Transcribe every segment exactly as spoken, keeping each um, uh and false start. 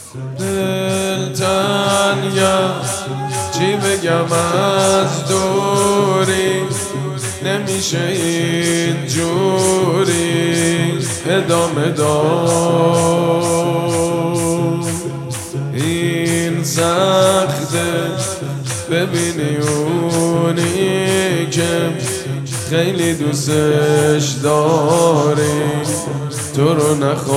دل تنگم چی بگم از دوری، نمیشه اینجوری ادامه داد. این سخته ببینی اونی که خیلی دوستش داری تو رو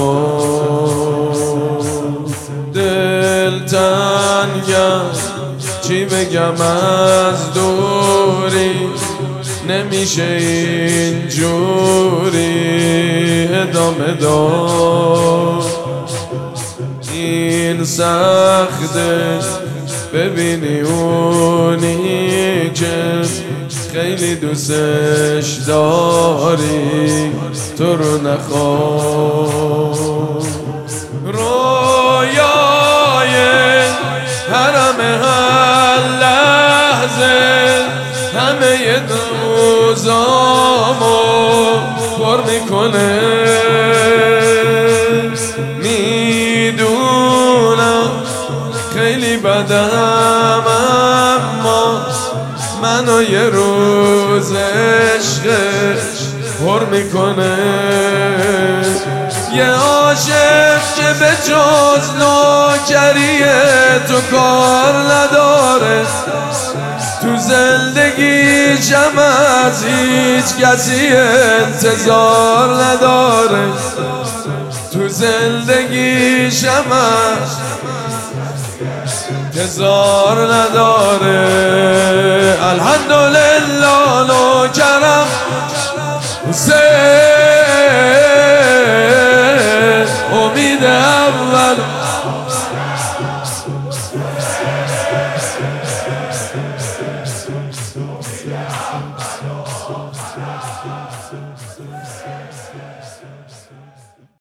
نخواد. دل تنگم چی بگم از دوری، نمیشه اینجوری ادامه داد. این سخته ببینی اونی که خیلی دوستش داری تو رو نخواد. رویای حرم هر لحظه همه روزامو پر میکنه. میدونم خیلی بدم اما منو یه روز عشقش پر میکنه. یه عاشق که به جز نوکری تو کار نداره، تو زندگیشم از هیچ کسی انتظار نداره، تو زندگیشم انتظار نداره. الحمدلله نوکرم حسین امید اول.